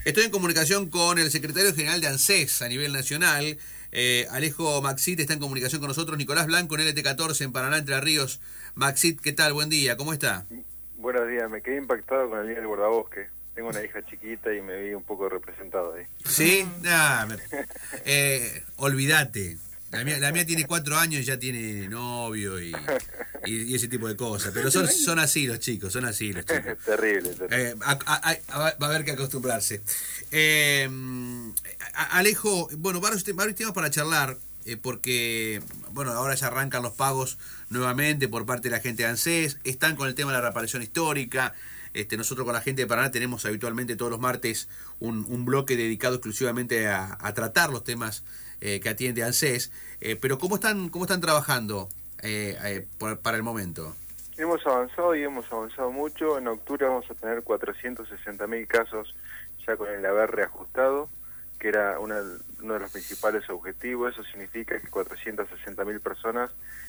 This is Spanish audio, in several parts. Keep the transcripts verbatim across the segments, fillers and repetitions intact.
Estoy en comunicación con el secretario general de ANSES a nivel nacional. Eh, Alejo Maxit está en comunicación con nosotros. Nicolás Blanco en L T catorce en Paraná, Entre Ríos. Maxit, ¿qué tal? Buen día, ¿cómo está? Buenos días, me quedé impactado con el día del guardabosque. Tengo una hija chiquita y me vi un poco representado ahí. ¿Sí? Ah, eh, olvídate. La mía, la mía tiene cuatro años y ya tiene novio y, y, y ese tipo de cosas. Pero son, son así los chicos, son así los chicos. Terrible, terrible. Eh, a, a, a, va a haber que acostumbrarse. Eh, a, Alejo, bueno, varios, varios temas para charlar, eh, porque, bueno, ahora ya arrancan los pagos nuevamente por parte de la gente de ANSES, están con el tema de la reparación histórica. Este, nosotros con la gente de Paraná tenemos habitualmente todos los martes un, un bloque dedicado exclusivamente a, a tratar los temas eh, que atiende ANSES, eh, pero ¿cómo están cómo están trabajando eh, eh, por, para el momento? Hemos avanzado y hemos avanzado mucho. En octubre vamos a tener cuatrocientos sesenta mil casos ya con el haber reajustado, que era una, uno de los principales objetivos. Eso significa que cuatrocientas sesenta mil personas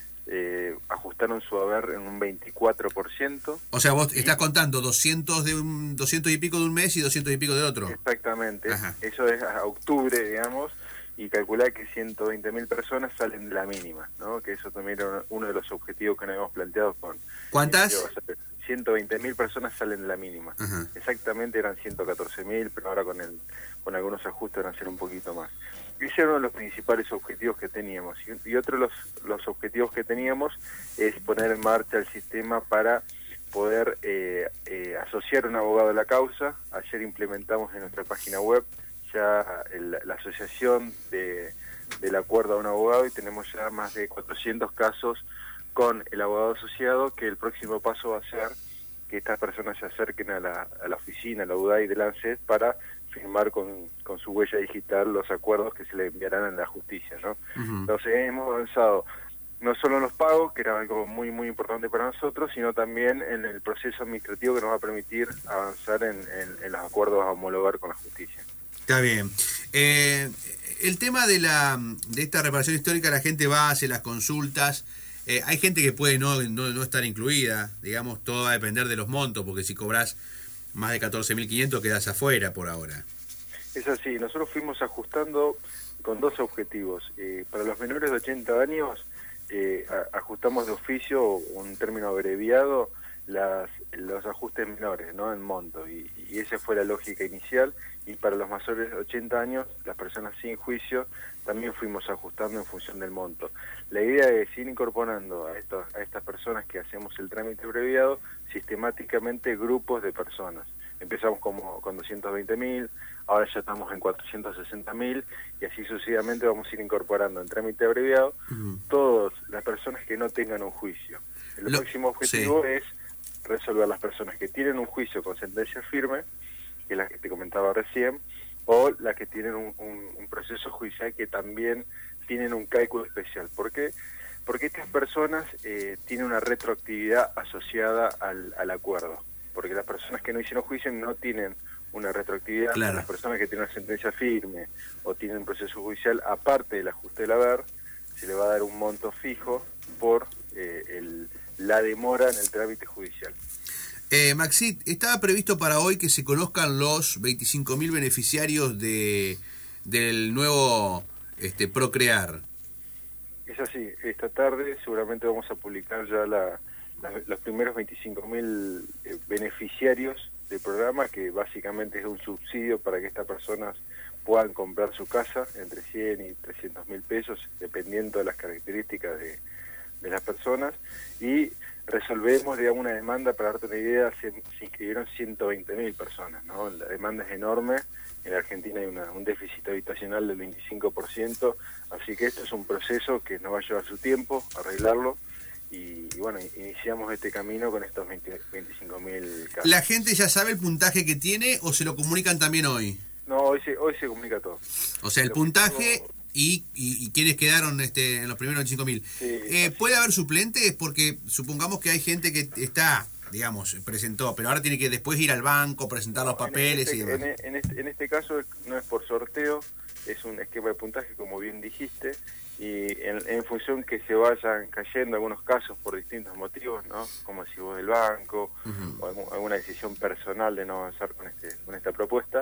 eh, ajustaron su haber en un veinticuatro por ciento. O sea, vos estás contando doscientos de un doscientos y pico de un mes y doscientos y pico del otro. Exactamente. Ajá. Eso es a octubre, digamos, y calcular que ciento veinte mil personas salen de la mínima, ¿no? Que eso también era uno de los objetivos que nos habíamos planteado con... ¿Cuántas? ciento veinte mil personas salen de la mínima. Ajá. Exactamente eran ciento catorce mil, pero ahora con el con algunos ajustes van a ser un poquito más. Ese era uno de los principales objetivos que teníamos. Y, y otro de los, los objetivos que teníamos es poner en marcha el sistema para poder eh, eh, asociar un abogado a la causa. Ayer implementamos en nuestra página web ya el, la asociación de, del acuerdo a un abogado y tenemos ya más de cuatrocientos casos con el abogado asociado, que el próximo paso va a ser que estas personas se acerquen a la, a la oficina, a la U D A I del ANSES, para firmar con, con su huella digital los acuerdos que se le enviarán en la justicia, ¿no? Uh-huh. Entonces hemos avanzado no solo en los pagos, que era algo muy muy importante para nosotros, sino también en el proceso administrativo que nos va a permitir avanzar en, en, en los acuerdos a homologar con la justicia. Está bien. Eh, el tema de la de esta reparación histórica, la gente va, hace las consultas. Eh, hay gente que puede no, no, no estar incluida, digamos, todo va a depender de los montos, porque si cobras más de catorce mil quinientos quedas afuera por ahora. Es así, nosotros fuimos ajustando con dos objetivos. Eh, para los menores de ochenta años, eh, a, ajustamos de oficio, un término abreviado, las, los ajustes menores, ¿no? En monto, y, y esa fue la lógica inicial. Y para los mayores de ochenta años, las personas sin juicio, también fuimos ajustando en función del monto. La idea es ir incorporando a, estos, a estas personas que hacemos el trámite abreviado sistemáticamente grupos de personas. Empezamos como con doscientos veinte mil, ahora ya estamos en cuatrocientos sesenta mil, y así sucesivamente vamos a ir incorporando en trámite abreviado uh-huh. todas las personas que no tengan un juicio. El Lo, próximo objetivo sí. es resolver las personas que tienen un juicio con sentencia firme, que es la que te comentaba recién, o las que tienen un, un, un proceso judicial que también tienen un cálculo especial. ¿Por qué? Porque estas personas eh, tienen una retroactividad asociada al, al acuerdo. Porque las personas que no hicieron juicio no tienen una retroactividad. Claro. Las personas que tienen una sentencia firme o tienen un proceso judicial, aparte del ajuste del haber, se le va a dar un monto fijo por eh, el, la demora en el trámite judicial. Eh, Maxit, estaba previsto para hoy que se conozcan los veinticinco mil beneficiarios de del nuevo este, Procrear. Es así, esta tarde seguramente vamos a publicar ya la, la, los primeros veinticinco mil eh, beneficiarios del programa, que básicamente es un subsidio para que estas personas puedan comprar su casa entre cien y trescientos mil pesos, dependiendo de las características de, de las personas, y resolvemos, digamos, una demanda. Para darte una idea, se, se inscribieron ciento veinte mil personas, ¿no? La demanda es enorme. En Argentina hay una, un déficit habitacional del veinticinco por ciento, así que esto es un proceso que nos va a llevar su tiempo, arreglarlo, y, y bueno, iniciamos este camino con estos veinticinco mil casos. ¿La gente ya sabe el puntaje que tiene o se lo comunican también hoy? No, hoy se, hoy se comunica todo. O sea, el Lo puntaje... Tengo... Y, y, y quiénes quedaron este, en los primeros veinticinco mil. Sí, eh, ¿Puede haber suplentes? Porque supongamos que hay gente que está, digamos, presentó, pero ahora tiene que después ir al banco, presentar no, los papeles este, y demás. En, en, este, en este caso no es por sorteo, es un esquema de puntaje, como bien dijiste, y en, en función que se vayan cayendo algunos casos por distintos motivos, ¿no? Como si vos del banco, uh-huh. o algún, alguna decisión personal de no avanzar con, este, con esta propuesta,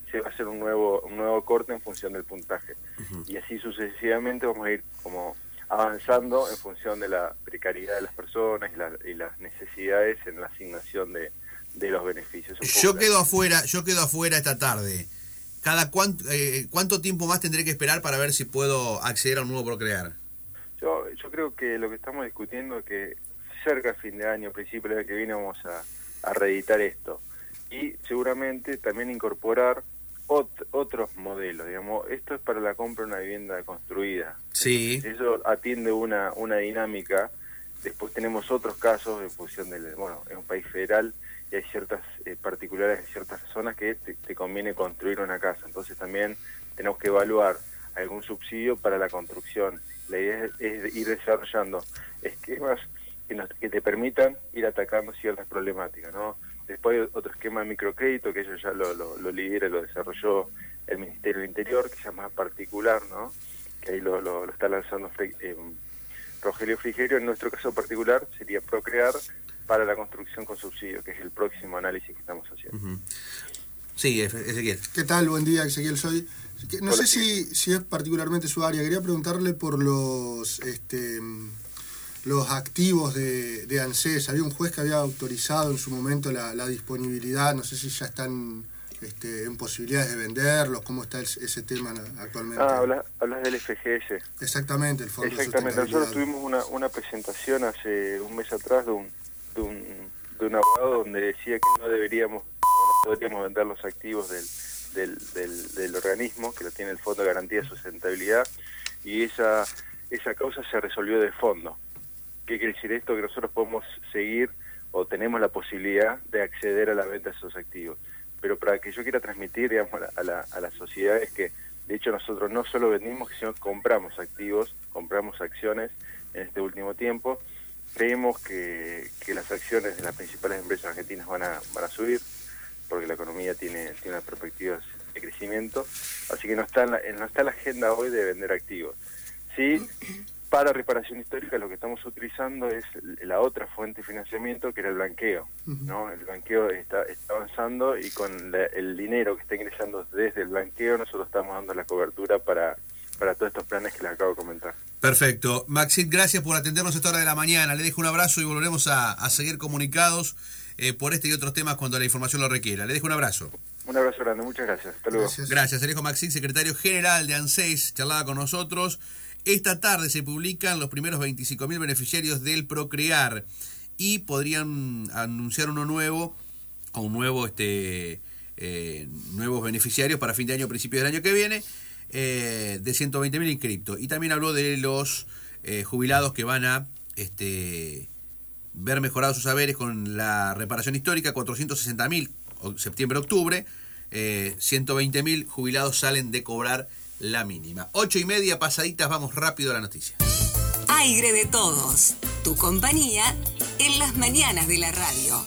se va a hacer un nuevo un nuevo corte en función del puntaje. Uh-huh. Y así sucesivamente vamos a ir como avanzando en función de la precariedad de las personas y, la, y las necesidades en la asignación de, de los beneficios. Yo quedo afuera, yo quedo afuera esta tarde. ¿Cada cuánto, eh, cuánto tiempo más tendré que esperar para ver si puedo acceder a un nuevo Procrear? Yo, yo creo que lo que estamos discutiendo es que cerca del fin de año, principio del año que viene, vamos a, a reeditar esto. Y seguramente también incorporar ot, otros modelos, digamos. Esto es para la compra de una vivienda construida. Sí. Eso atiende una, una dinámica. Después tenemos otros casos en función del, bueno, es un país federal y hay ciertas eh, particulares en ciertas zonas que te, te conviene construir una casa. Entonces también tenemos que evaluar algún subsidio para la construcción. La idea es, es ir desarrollando esquemas que, nos, que te permitan ir atacando ciertas problemáticas, ¿no? Después hay otro esquema de microcrédito, que eso ya lo, lo, lo lidera, lo desarrolló el Ministerio del Interior, que se llama particular, ¿no? Que ahí lo, lo, lo está lanzando eh, Rogelio Frigerio. En nuestro caso particular sería Procrear para la construcción con subsidio, que es el próximo análisis que estamos haciendo. Uh-huh. Sí, Ezequiel. ¿Qué tal? Buen día, Ezequiel. Soy. No Hola, sé si, si es particularmente su área. Quería preguntarle por los este, los activos de, de ANSES. Había un juez que había autorizado en su momento la, la disponibilidad. No sé si ya están este, en posibilidades de venderlos. ¿Cómo está el, ese tema actualmente? Ah, hablas, hablas del F G S. Exactamente, el Fondo Exactamente. de Nosotros tuvimos una, una presentación hace un mes atrás de un, de un, de un abogado donde decía que no deberíamos, no deberíamos vender los activos del Del, del, del organismo, que lo tiene el Fondo de Garantía de Sustentabilidad, y esa esa causa se resolvió de fondo. ¿Qué quiere decir esto? Que nosotros podemos seguir o tenemos la posibilidad de acceder a la venta de esos activos. Pero para que yo quiera transmitir, digamos, a la, a la, a la sociedad es que, de hecho, nosotros no solo vendimos, sino que compramos activos, compramos acciones en este último tiempo. Creemos que, que las acciones de las principales empresas argentinas van a, van a subir, porque la economía tiene, tiene unas perspectivas de crecimiento, así que no está en la, no está en la agenda hoy de vender activos. Sí, para reparación histórica lo que estamos utilizando es la otra fuente de financiamiento, que era el blanqueo, ¿no? El blanqueo está, está avanzando y con la, el dinero que está ingresando desde el blanqueo nosotros estamos dando la cobertura para, para todos estos planes que les acabo de comentar. Perfecto. Maxit, gracias por atendernos a esta hora de la mañana. Le dejo un abrazo y volveremos a, a seguir comunicados Eh, por este y otros temas cuando la información lo requiera. Le dejo un abrazo. Un abrazo grande, muchas gracias. Hasta luego. Gracias. Gracias. Alejo Maxín, secretario general de ANSES, charlaba con nosotros. Esta tarde se publican los primeros veinticinco mil beneficiarios del Procrear y podrían anunciar uno nuevo, o un nuevo, este, eh, nuevos beneficiarios para fin de año, principios del año que viene, eh, de ciento veinte mil inscriptos. Y también habló de los eh, jubilados que van a este ver mejorados sus saberes con la reparación histórica, cuatrocientos sesenta mil, septiembre-octubre, eh, ciento veinte mil jubilados salen de cobrar la mínima. Ocho y media pasaditas, vamos rápido a la noticia. Aire de todos, tu compañía en las mañanas de la radio.